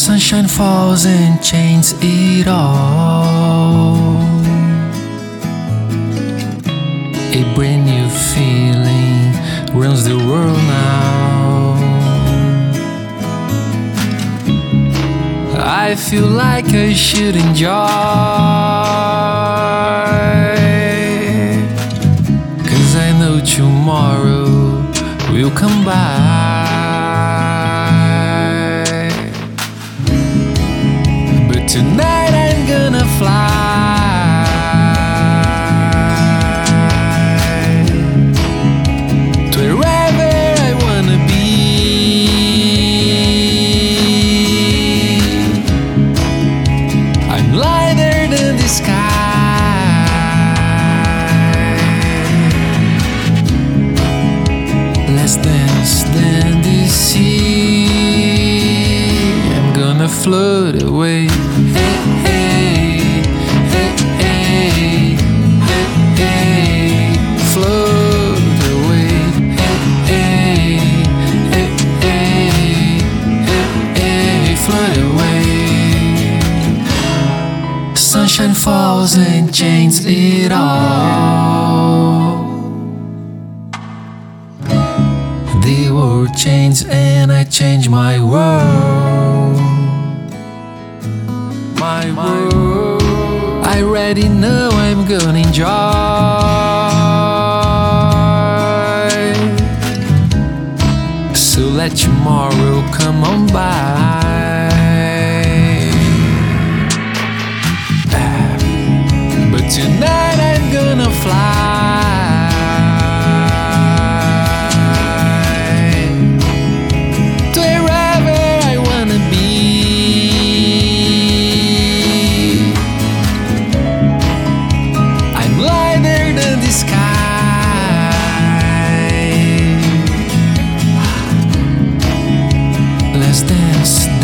Sunshine falls and changes it all. A brand new feeling runs the world now. I feel like I should enjoy, 'cause I know tomorrow will come by. But tonight I'm gonna fly to wherever I wanna be. I'm lighter than the sky. Let's dance than the sea. I'm gonna float away. Hey, hey, hey, hey, hey, hey, float away. Hey, hey, hey, hey, hey, hey, float away. Sunshine falls and changes it all. The world changed and I changed my world. My world. I already know I'm gonna enjoy. So let tomorrow come on by. But tonight I'm gonna fly to wherever I wanna be. I'm lighter than the sky. Let's dance